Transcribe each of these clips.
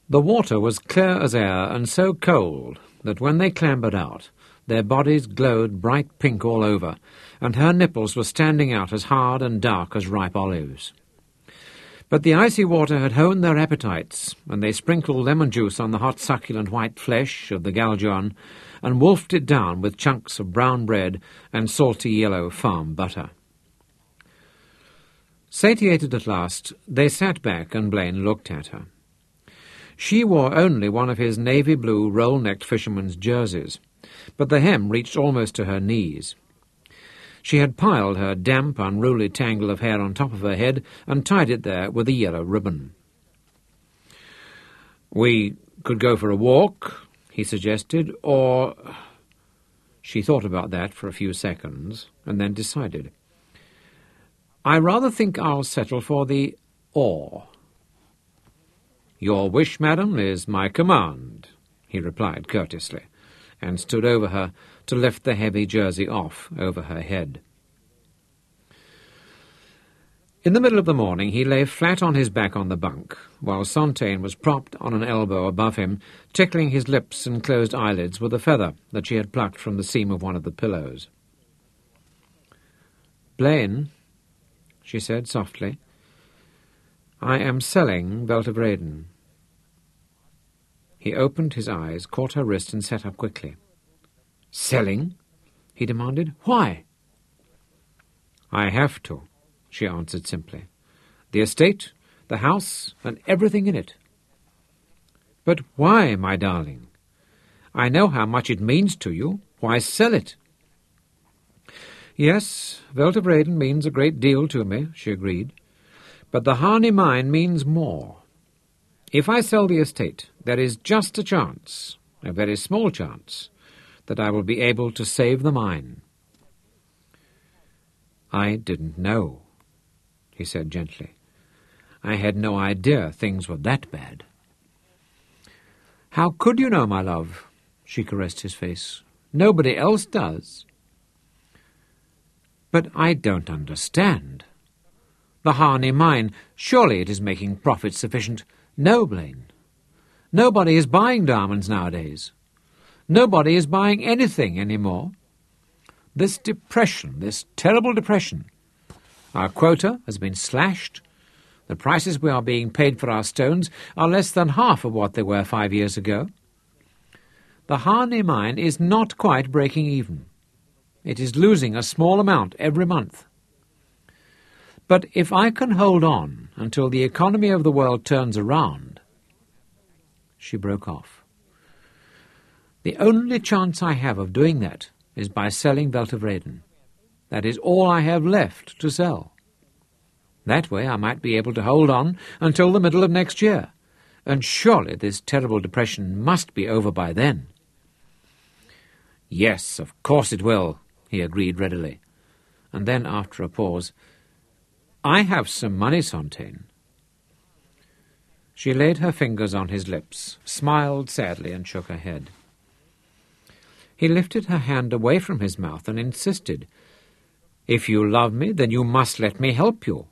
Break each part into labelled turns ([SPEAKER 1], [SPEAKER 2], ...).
[SPEAKER 1] The water was clear as air and so cold that when they clambered out, their bodies glowed bright pink all over, and her nipples were standing out as hard and dark as ripe olives. But the icy water had honed their appetites, and they sprinkled lemon juice on the hot succulent white flesh of the galjoon and wolfed it down with chunks of brown bread and salty yellow farm butter. Satiated at last, they sat back and Blaine looked at her. She wore only one of his navy-blue roll-necked fisherman's jerseys, but the hem reached almost to her knees. She had piled her damp, unruly tangle of hair on top of her head and tied it there with a yellow ribbon. "We could go for a walk," he suggested, "or—" She thought about that for a few seconds and then decided. "I rather think I'll settle for the or." "Your wish, madam, is my command," he replied courteously, and stood over her to lift the heavy jersey off over her head. In the middle of the morning he lay flat on his back on the bunk, while Sontaine was propped on an elbow above him, tickling his lips and closed eyelids with a feather that she had plucked from the seam of one of the pillows. "Blaine," she said softly, "I am selling Belt of Raiden." He opened his eyes, caught her wrist, and sat up quickly. "Selling?" he demanded. "Why?" "I have to," she answered simply. "The estate, the house, and everything in it." "But why, my darling? I know how much it means to you. Why sell it?" "Yes, Velt of Raiden means a great deal to me," she agreed. "But the Harney mine means more. If I sell the estate, there is just a chance, a very small chance, that I will be able to save the mine." "I didn't know," he said gently. "I had no idea things were that bad." "How could you know, my love?" She caressed his face. "Nobody else does." "But I don't understand. The Harney mine, surely it is making profit sufficient." "No, Blaine. Nobody is buying diamonds nowadays. Nobody is buying anything any more. This depression, this terrible depression. Our quota has been slashed. The prices we are being paid for our stones are less than half of what they were 5 years ago. The Harney mine is not quite breaking even. It is losing a small amount every month. But if I can hold on until the economy of the world turns around—" She broke off. "The only chance I have of doing that is by selling Velt of Raiden. That is all I have left to sell. That way I might be able to hold on until the middle of next year, and surely this terrible depression must be over by then." "Yes, of course it will," he agreed readily. And then, after a pause, "I have some money, Sontaine." She laid her fingers on his lips, smiled sadly, and shook her head. He lifted her hand away from his mouth and insisted, "If you love me, then you must let me help you."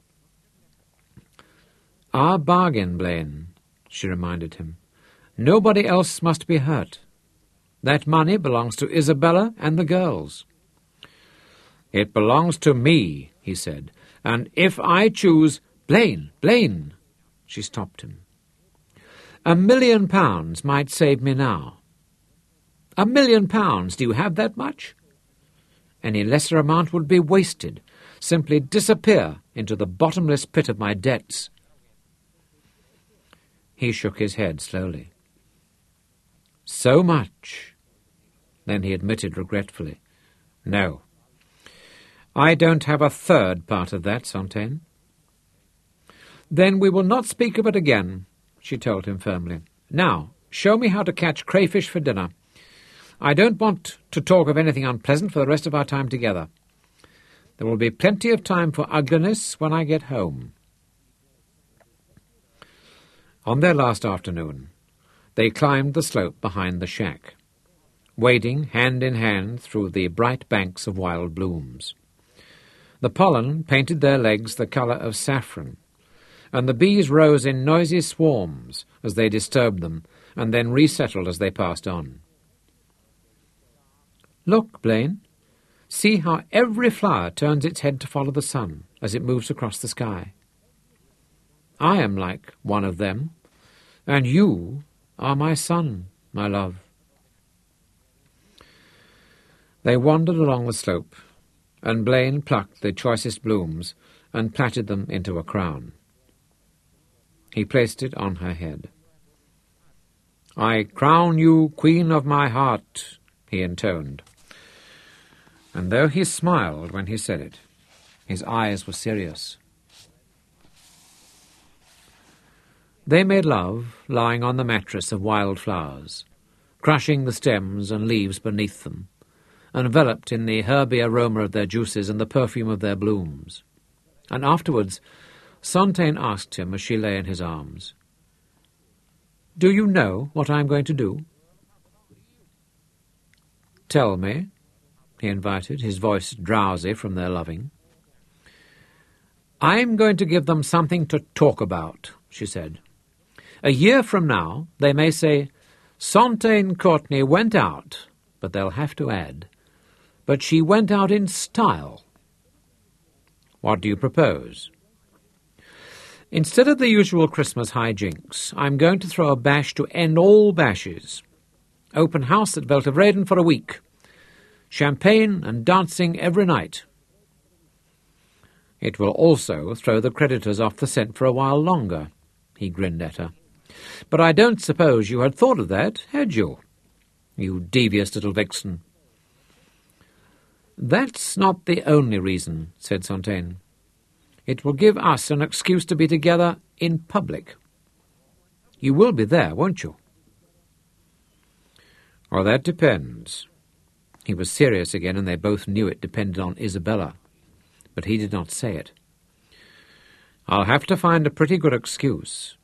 [SPEAKER 1] "Our bargain, Blaine," she reminded him. "Nobody else must be hurt. That money belongs to Isabella and the girls." "It belongs to me," he said, "and if I choose—" "Blaine, Blaine!" She stopped him. £1 million might save me now." £1 million? Do you have that much? Any lesser amount would be wasted, simply disappear into the bottomless pit of my debts. He shook his head slowly. "So much?" Then he admitted regretfully, "No. I don't have a third part of that, Sontaine." "Then we will not speak of it again," she told him firmly. "Now, show me how to catch crayfish for dinner. I don't want to talk of anything unpleasant for the rest of our time together. There will be plenty of time for ugliness when I get home." On their last afternoon, they climbed the slope behind the shack, wading hand in hand through the bright banks of wild blooms. The pollen painted their legs the colour of saffron, and the bees rose in noisy swarms as they disturbed them, and then resettled as they passed on. "Look, Blaine. See how every flower turns its head to follow the sun as it moves across the sky. I am like one of them, and you are my sun, my love." They wandered along the slope, and Blaine plucked the choicest blooms and plaited them into a crown. He placed it on her head. "I crown you queen of my heart," he intoned. And though he smiled when he said it, his eyes were serious. They made love lying on the mattress of wild flowers, crushing the stems and leaves beneath them, enveloped in the herby aroma of their juices and the perfume of their blooms. And afterwards, Sontaine asked him as she lay in his arms, "Do you know what I am going to do?" "Tell me," he invited, his voice drowsy from their loving. "I'm going to give them something to talk about," she said. "A year from now, they may say, 'Sontaine Courtenay went out,' but they'll have to add, 'but she went out in style.' What do you propose?" "Instead of the usual Christmas hijinks, I'm going to throw a bash to end all bashes. Open house at Weltevreden for a week. Champagne and dancing every night. It will also throw the creditors off the scent for a while longer," he grinned at her. "But I don't suppose you had thought of that, had you? You devious little vixen." "That's not the only reason," said Sontaine. "It will give us an excuse to be together in public. You will be there, won't you?" "Well, that depends." He was serious again, and they both knew it depended on Isabella, but he did not say it. "I'll have to find a pretty good excuse."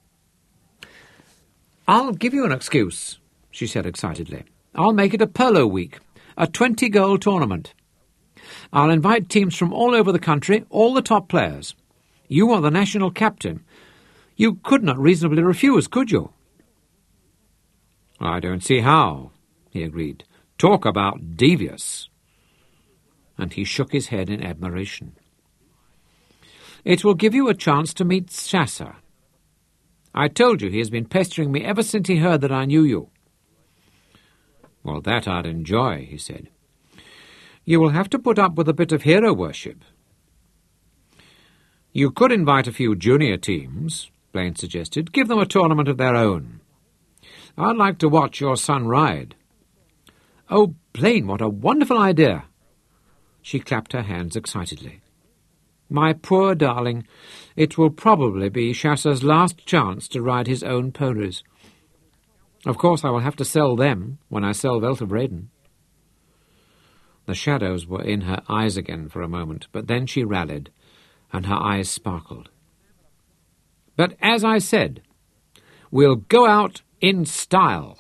[SPEAKER 1] "I'll give you an excuse," she said excitedly. "I'll make it a polo week, a 20-goal tournament. I'll invite teams from all over the country, all the top players. You are the national captain. You could not reasonably refuse, could you?" "I don't see how," he agreed. "Talk about devious." And he shook his head in admiration. "It will give you a chance to meet Chasser. I told you he has been pestering me ever since he heard that I knew you." "Well, that I'd enjoy," he said. "You will have to put up with a bit of hero worship." "You could invite a few junior teams," Blaine suggested. "Give them a tournament of their own. I'd like to watch your son ride." "Oh, Blaine, what a wonderful idea!" She clapped her hands excitedly. "My poor darling, it will probably be Chasser's last chance to ride his own ponies. Of course I will have to sell them when I sell Weltevreden." The shadows were in her eyes again for a moment, but then she rallied, and her eyes sparkled. "But as I said, we'll go out in style."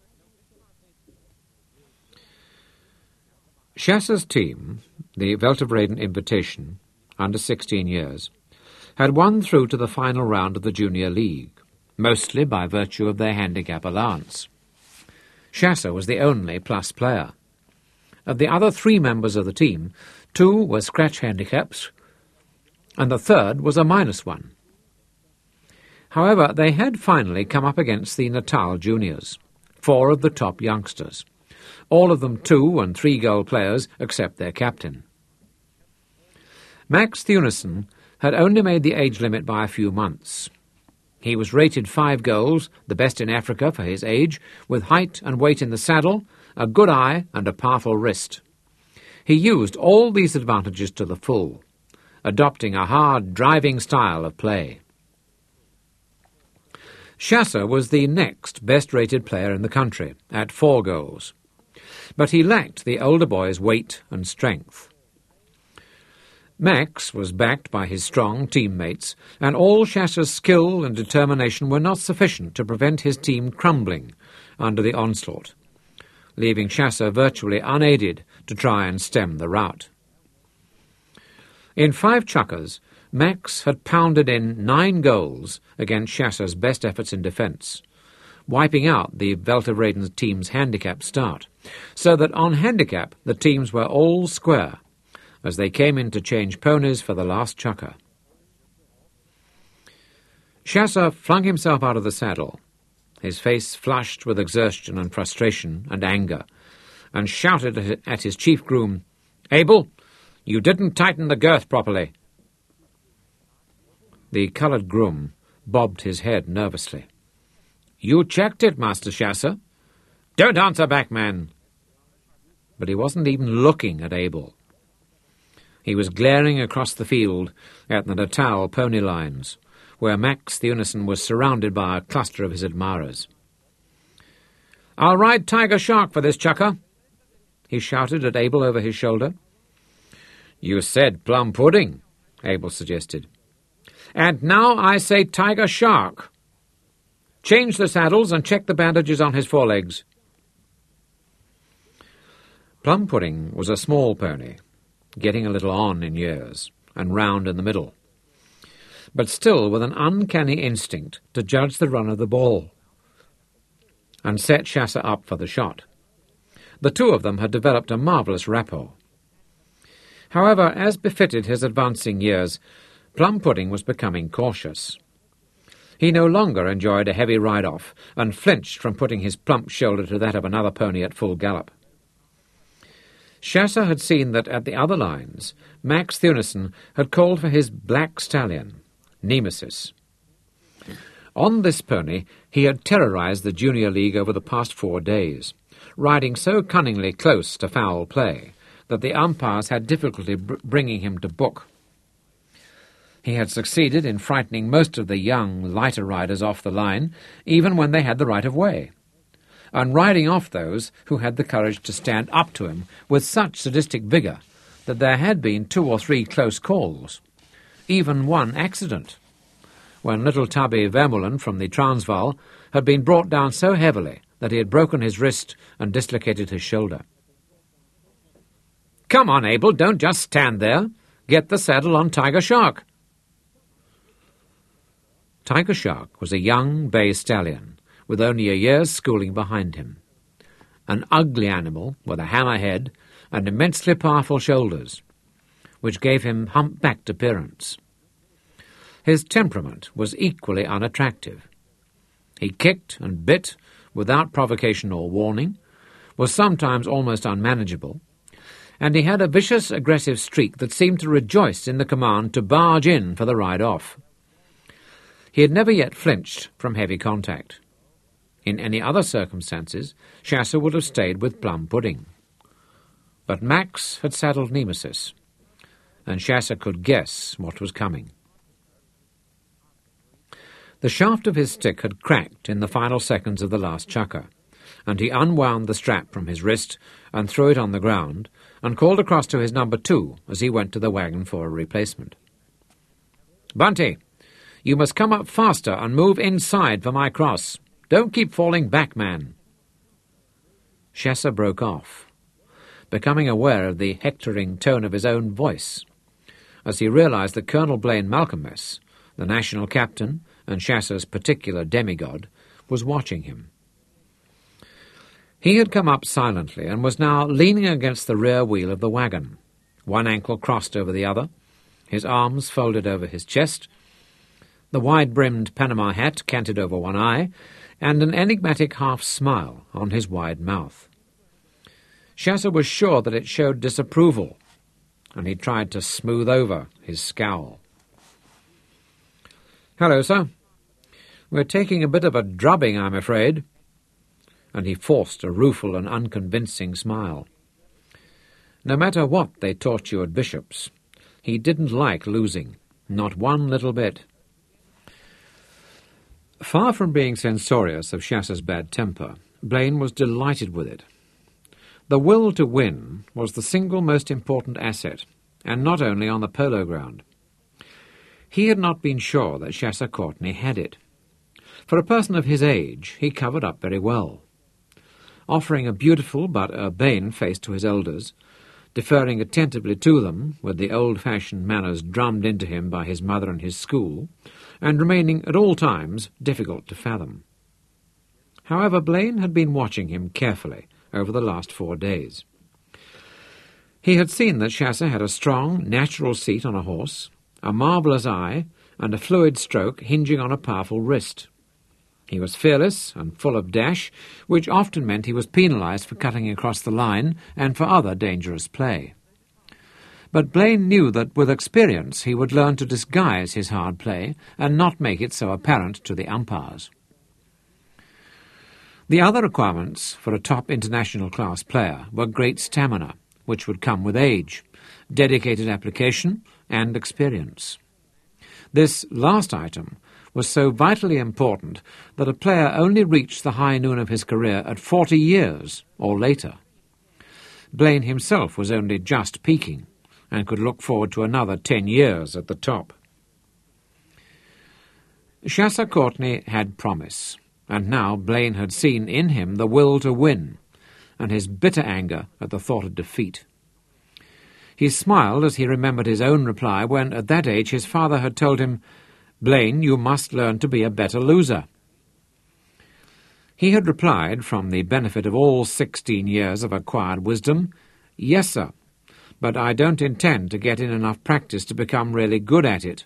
[SPEAKER 1] Chasser's team, the Weltevreden Invitation, under 16 years, had won through to the final round of the Junior League, mostly by virtue of their handicap allowance. Chasser was the only plus player. Of the other 3 members of the team, 2 were scratch handicaps, and the third was a -1. However, they had finally come up against the Natal juniors, 4 of the top youngsters, all of them 2- and 3-goal players except their captain. Max Theunissen had only made the age limit by a few months. He was rated 5 goals, the best in Africa for his age, with height and weight in the saddle, a good eye and a powerful wrist. He used all these advantages to the full, adopting a hard, driving style of play. Chasser was the next best-rated player in the country, at 4 goals, but he lacked the older boy's weight and strength. Max was backed by his strong teammates, and all Chasser's skill and determination were not sufficient to prevent his team crumbling under the onslaught, leaving Chasser virtually unaided to try and stem the rout. In 5 chukkers, Max had pounded in 9 goals against Chasse's best efforts in defence, wiping out the Welterwreden team's handicap start, so that on handicap the teams were all square as they came in to change ponies for the last chukker. Chasse flung himself out of the saddle, his face flushed with exertion and frustration and anger, and shouted at his chief groom, "Abel, you didn't tighten the girth properly." The coloured groom bobbed his head nervously. "You checked it, Master Chasse." "Don't answer back, man." But he wasn't even looking at Abel. He was glaring across the field at the Natal pony lines, where Max Theunissen was surrounded by a cluster of his admirers. "I'll ride Tiger Shark for this chukker," he shouted at Abel over his shoulder. "You said plum pudding," Abel suggested. "And now I say Tiger Shark. Change the saddles and check the bandages on his forelegs." Plum Pudding was a small pony, getting a little on in years, and round in the middle, but still with an uncanny instinct to judge the run of the ball, and set Chasse up for the shot. The two of them had developed a marvellous rapport. However, as befitted his advancing years, Plum Pudding was becoming cautious. He no longer enjoyed a heavy ride-off, and flinched from putting his plump shoulder to that of another pony at full gallop. Chasse had seen that at the other lines, Max Theunissen had called for his black stallion, Nemesis. On this pony he had terrorised the Junior League over the past 4 days, riding so cunningly close to foul play that the umpires had difficulty bringing him to book. He had succeeded in frightening most of the young, lighter riders off the line, even when they had the right of way, and riding off those who had the courage to stand up to him with such sadistic vigour that there had been 2 or 3 close calls, even one accident, when little Tubby Vermeulen from the Transvaal had been brought down so heavily that he had broken his wrist and dislocated his shoulder. "Come on, Abel, don't just stand there. Get the saddle on Tiger Shark." Tiger Shark was a young bay stallion with only a year's schooling behind him, an ugly animal with a hammer head and immensely powerful shoulders, which gave him hump-backed appearance. His temperament was equally unattractive. He kicked and bit without provocation or warning, was sometimes almost unmanageable, and he had a vicious, aggressive streak that seemed to rejoice in the command to barge in for the ride-off. He had never yet flinched from heavy contact. In any other circumstances, Chasse would have stayed with Plum Pudding. But Max had saddled Nemesis, and Chasse could guess what was coming. The shaft of his stick had cracked in the final seconds of the last chukker, and he unwound the strap from his wrist and threw it on the ground, and called across to his number 2 as he went to the wagon for a replacement. "Bunty, you must come up faster and move inside for my cross. Don't keep falling back, man." Chasse broke off, becoming aware of the hectoring tone of his own voice, as he realised that Colonel Blaine Malcolmess, the national captain and Chasse's particular demigod, was watching him. He had come up silently and was now leaning against the rear wheel of the wagon, one ankle crossed over the other, his arms folded over his chest, the wide-brimmed Panama hat canted over one eye, and an enigmatic half-smile on his wide mouth. Chasse was sure that it showed disapproval, and he tried to smooth over his scowl. "Hello, sir. We're taking a bit of a drubbing, I'm afraid." And he forced a rueful and unconvincing smile. No matter what they taught you at Bishop's, he didn't like losing, not one little bit. Far from being censorious of Chasse's bad temper, Blaine was delighted with it. The will to win was the single most important asset, and not only on the polo ground. He had not been sure that Chasse Courtenay had it. For a person of his age, he covered up very well. Offering a beautiful but urbane face to his elders, deferring attentively to them with the old-fashioned manners drummed into him by his mother and his school, and remaining at all times difficult to fathom. However, Blaine had been watching him carefully over the last 4 days. He had seen that Chasser had a strong, natural seat on a horse, a marvellous eye, and a fluid stroke hinging on a powerful wrist. He was fearless and full of dash, which often meant he was penalised for cutting across the line and for other dangerous play. But Blaine knew that with experience he would learn to disguise his hard play and not make it so apparent to the umpires. The other requirements for a top international class player were great stamina, which would come with age, dedicated application, and experience. This last item was so vitally important that a player only reached the high noon of his career at 40 years or later. Blaine himself was only just peaking and could look forward to another 10 years at the top. Chasser Courtenay had promise, and now Blaine had seen in him the will to win, and his bitter anger at the thought of defeat. He smiled as he remembered his own reply when, at that age, his father had told him, "Blaine, you must learn to be a better loser." He had replied, from the benefit of all 16 years of acquired wisdom, "Yes, sir, but I don't intend to get in enough practice to become really good at it."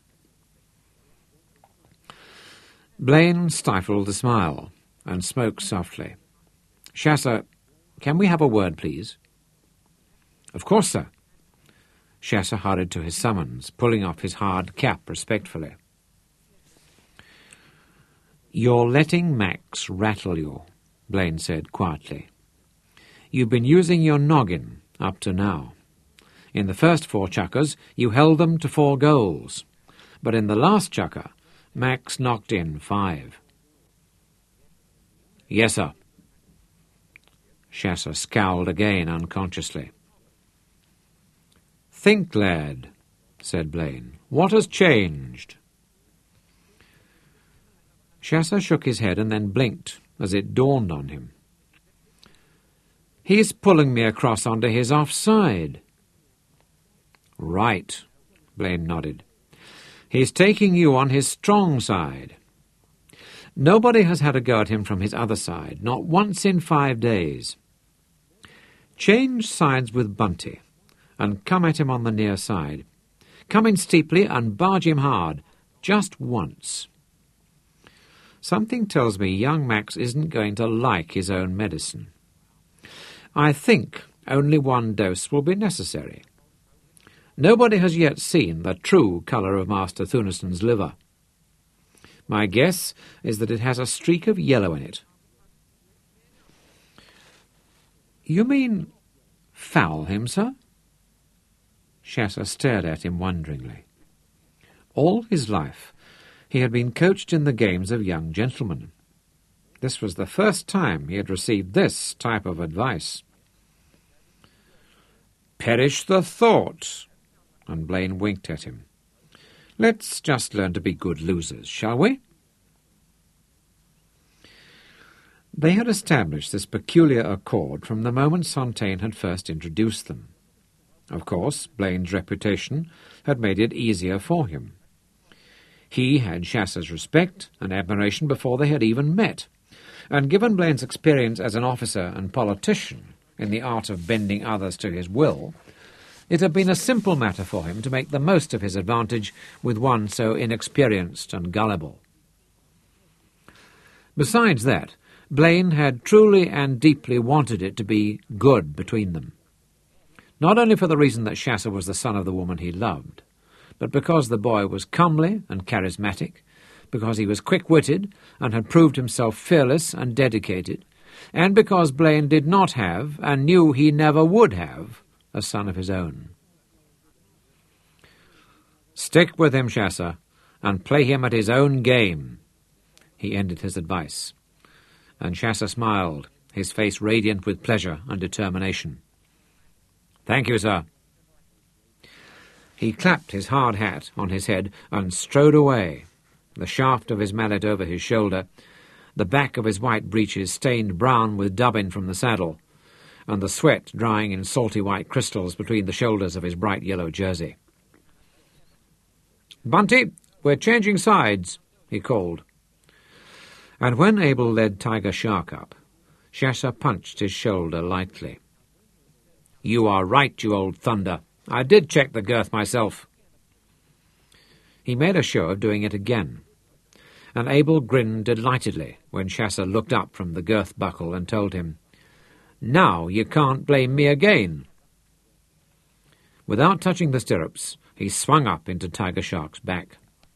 [SPEAKER 1] Blaine stifled a smile and spoke softly. "Chasser, can we have a word, please?" "Of course, sir." Chasser hurried to his summons, pulling off his hard cap respectfully. "You're letting Max rattle you," Blaine said quietly. "You've been using your noggin up to now. In the first 4 chukkers, you held them to 4 goals, but in the last chukker, Max knocked in 5. "Yes, sir." Chasser scowled again unconsciously. "Think, lad," said Blaine. "What has changed?" Chasser shook his head and then blinked as it dawned on him. "He's pulling me across onto his offside." "Right," Blaine nodded. "He's taking you on his strong side. Nobody has had a go at him from his other side, not once in 5 days. Change sides with Bunty, and come at him on the near side. Come in steeply and barge him hard, just once. Something tells me young Max isn't going to like his own medicine. I think only 1 dose will be necessary. Nobody has yet seen the true colour of Master Thunderson's liver. My guess is that it has a streak of yellow in it." "You mean foul him, sir?" Chasser stared at him wonderingly. All his life he had been coached in the games of young gentlemen. This was the first time he had received this type of advice. "Perish the thought," and Blaine winked at him. "Let's just learn to be good losers, shall we?" They had established this peculiar accord from the moment Sontaine had first introduced them. Of course, Blaine's reputation had made it easier for him. He had Chasser's respect and admiration before they had even met, and given Blaine's experience as an officer and politician in the art of bending others to his will, it had been a simple matter for him to make the most of his advantage with one so inexperienced and gullible. Besides that, Blaine had truly and deeply wanted it to be good between them. Not only for the reason that Chasser was the son of the woman he loved, but because the boy was comely and charismatic, because he was quick-witted and had proved himself fearless and dedicated, and because Blaine did not have, and knew he never would have, a son of his own. "Stick with him, Chasser, and play him at his own game," he ended his advice. And Chasser smiled, his face radiant with pleasure and determination. "Thank you, sir." He clapped his hard hat on his head and strode away, the shaft of his mallet over his shoulder, the back of his white breeches stained brown with dubbin from the saddle, and the sweat drying in salty white crystals between the shoulders of his bright yellow jersey. "Bunty, we're changing sides," he called. And when Abel led Tiger Shark up, Shasha punched his shoulder lightly. "You are right, you old thunder. I did check the girth myself." He made a show of doing it again, and Abel grinned delightedly when Shasha looked up from the girth buckle and told him, "Now you can't blame me again." Without touching the stirrups, he swung up into Tiger Shark's back.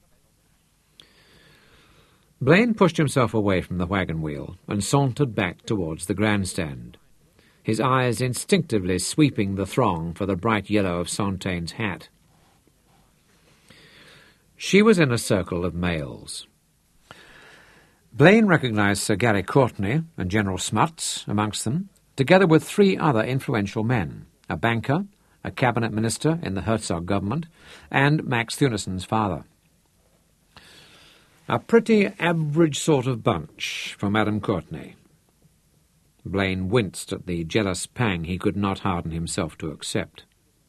[SPEAKER 1] Blaine pushed himself away from the wagon wheel and sauntered back towards the grandstand, his eyes instinctively sweeping the throng for the bright yellow of Sontaine's hat. She was in a circle of males. Blaine recognized Sir Gary Courtenay and General Smuts amongst them, together with 3 other influential men, a banker, a cabinet minister in the Herzog government, and Max Thunisson's father. A pretty average sort of bunch for Madame Courtenay. Blaine winced at the jealous pang he could not harden himself to accept.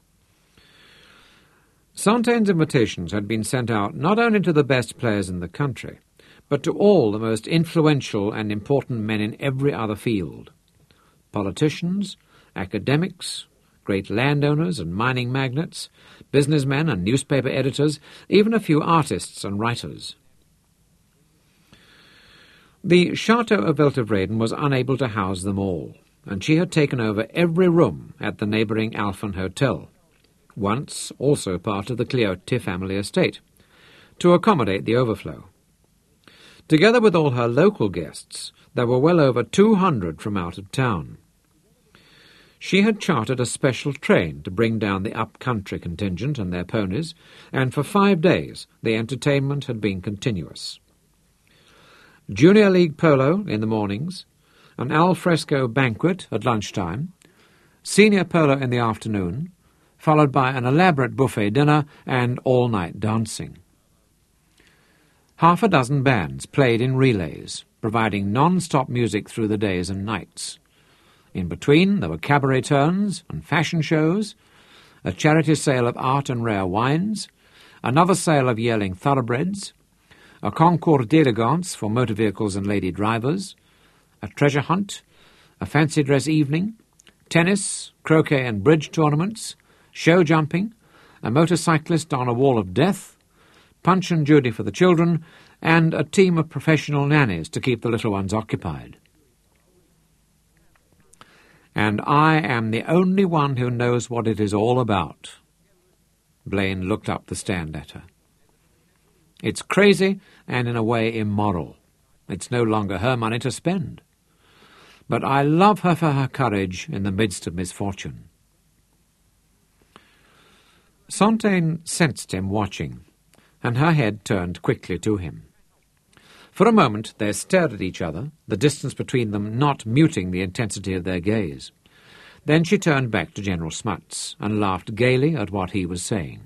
[SPEAKER 1] Sontaine's invitations had been sent out not only to the best players in the country, but to all the most influential and important men in every other field. Politicians, academics, great landowners and mining magnates, businessmen and newspaper editors, even a few artists and writers. The Chateau of Weltevreden was unable to house them all, and she had taken over every room at the neighbouring Alphen Hotel, once also part of the Cleotti family estate, to accommodate the overflow. Together with all her local guests, there were well over 200 from out of town. She had chartered a special train to bring down the up-country contingent and their ponies, and for 5 days the entertainment had been continuous. Junior League polo in the mornings, an al fresco banquet at lunchtime, senior polo in the afternoon, followed by an elaborate buffet dinner and all-night dancing. 6 bands played in relays, providing non-stop music through the days and nights. In between, there were cabaret turns and fashion shows, a charity sale of art and rare wines, another sale of yearling thoroughbreds, a concours d'élégance for motor vehicles and lady drivers, a treasure hunt, a fancy dress evening, tennis, croquet and bridge tournaments, show jumping, a motorcyclist on a wall of death, Punch and Judy for the children, and a team of professional nannies to keep the little ones occupied. "And I am the only one who knows what it is all about." Blaine looked up the stand at her. "It's crazy and in a way immoral. It's no longer her money to spend. But I love her for her courage in the midst of misfortune." Sontaine sensed him watching, and her head turned quickly to him. For a moment they stared at each other, the distance between them not muting the intensity of their gaze. Then she turned back to General Smuts and laughed gaily at what he was saying.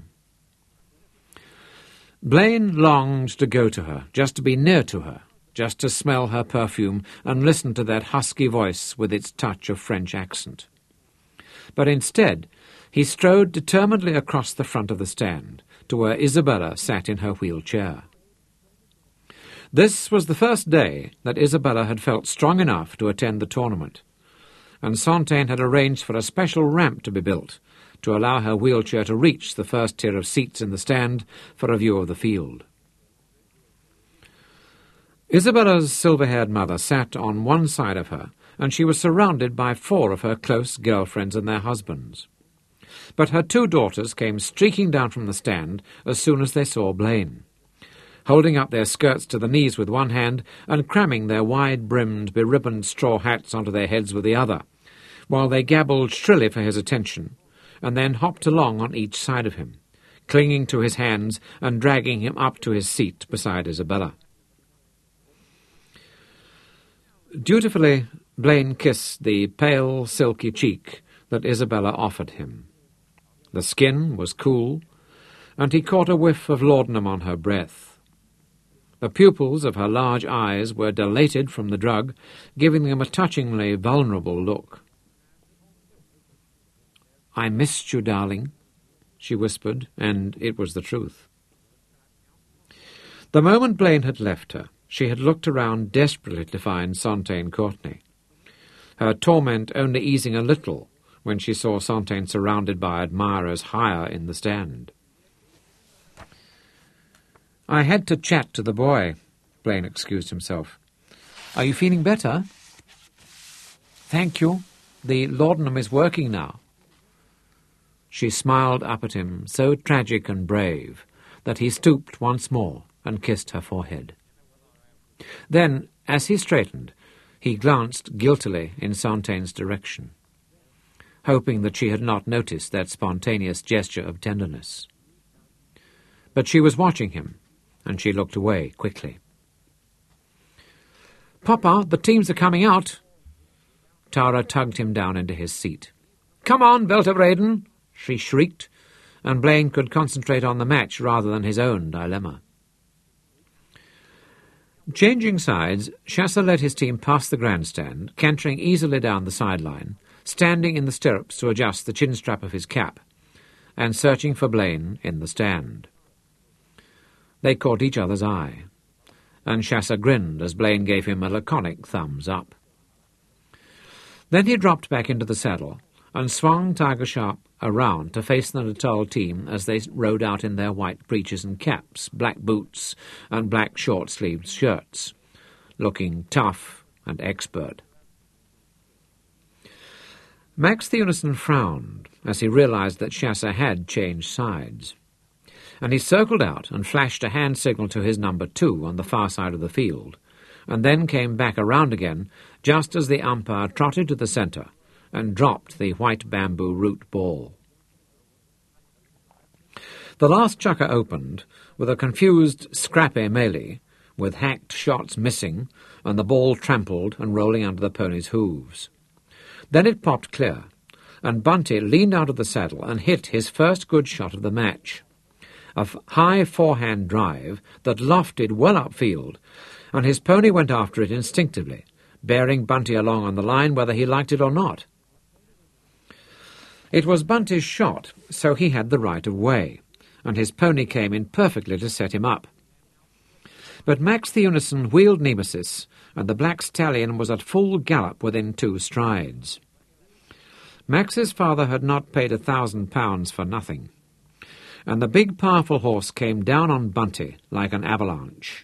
[SPEAKER 1] Blaine longed to go to her, just to be near to her, just to smell her perfume and listen to that husky voice with its touch of French accent. But instead, he strode determinedly across the front of the stand to where Isabella sat in her wheelchair. This was the first day that Isabella had felt strong enough to attend the tournament, and Sontaine had arranged for a special ramp to be built to allow her wheelchair to reach the first tier of seats in the stand for a view of the field. Isabella's silver-haired mother sat on one side of her, and she was surrounded by 4 of her close girlfriends and their husbands. But her 2 daughters came streaking down from the stand as soon as they saw Blaine, holding up their skirts to the knees with one hand and cramming their wide-brimmed, beribboned straw hats onto their heads with the other, while they gabbled shrilly for his attention, and then hopped along on each side of him, clinging to his hands and dragging him up to his seat beside Isabella. Dutifully, Blaine kissed the pale, silky cheek that Isabella offered him. The skin was cool, and he caught a whiff of laudanum on her breath. The pupils of her large eyes were dilated from the drug, giving them a touchingly vulnerable look. "I missed you, darling," she whispered, and it was the truth. The moment Blaine had left her, she had looked around desperately to find Sontaine Courtenay, her torment only easing a little when she saw Sontaine surrounded by admirers higher in the stand. "I had to chat to the boy," Blaine excused himself. "Are you feeling better?" "Thank you. The laudanum is working now." She smiled up at him, so tragic and brave, that he stooped once more and kissed her forehead. Then, as he straightened, he glanced guiltily in Sontaine's direction, hoping that she had not noticed that spontaneous gesture of tenderness. But she was watching him, and she looked away quickly. "Papa, the teams are coming out." Tara tugged him down into his seat. "Come on, Belter Braden," she shrieked, and Blaine could concentrate on the match rather than his own dilemma. Changing sides, Chasser led his team past the grandstand, cantering easily down the sideline, standing in the stirrups to adjust the chin-strap of his cap, and searching for Blaine in the stand. They caught each other's eye, and Chasser grinned as Blaine gave him a laconic thumbs up. Then he dropped back into the saddle and swung Tiger Sharp around to face the Natal team as they rode out in their white breeches and caps, black boots, and black short-sleeved shirts, looking tough and expert. Max Theunison frowned as he realized that Chasser had changed sides, and he circled out and flashed a hand signal to his number 2 on the far side of the field, and then came back around again just as the umpire trotted to the centre and dropped the white bamboo root ball. The last chukker opened with a confused, scrappy melee, with hacked shots missing and the ball trampled and rolling under the pony's hooves. Then it popped clear, and Bunty leaned out of the saddle and hit his first good shot of the match, a high forehand drive that lofted well upfield, and his pony went after it instinctively, bearing Bunty along on the line whether he liked it or not. It was Bunty's shot, so he had the right of way, and his pony came in perfectly to set him up. But Max Theunison wheeled Nemesis, and the black stallion was at full gallop within 2 strides. Max's father had not paid £1,000 for nothing, and the big powerful horse came down on Bunty like an avalanche.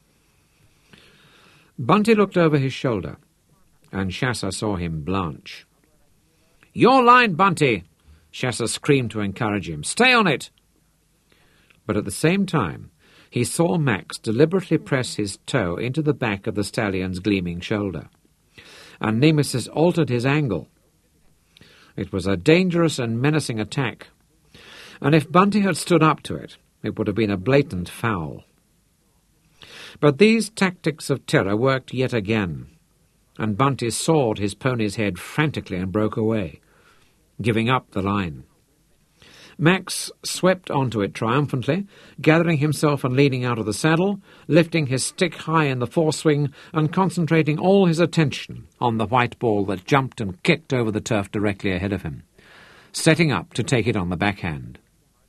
[SPEAKER 1] Bunty looked over his shoulder, and Chasser saw him blanch. "Your line, Bunty!" Chasser screamed to encourage him. "Stay on it!" But at the same time, he saw Max deliberately press his toe into the back of the stallion's gleaming shoulder, and Nemesis altered his angle. It was a dangerous and menacing attack, and if Bunty had stood up to it, it would have been a blatant foul. But these tactics of terror worked yet again, and Bunty sawed his pony's head frantically and broke away, giving up the line. Max swept onto it triumphantly, gathering himself and leaning out of the saddle, lifting his stick high in the foreswing and concentrating all his attention on the white ball that jumped and kicked over the turf directly ahead of him, setting up to take it on the backhand.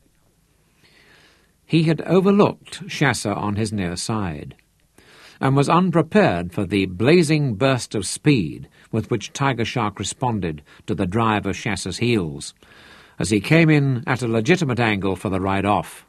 [SPEAKER 1] He had overlooked Chasser on his near side, and was unprepared for the blazing burst of speed with which Tiger Shark responded to the drive of Chasser's heels, as he came in at a legitimate angle for the ride off.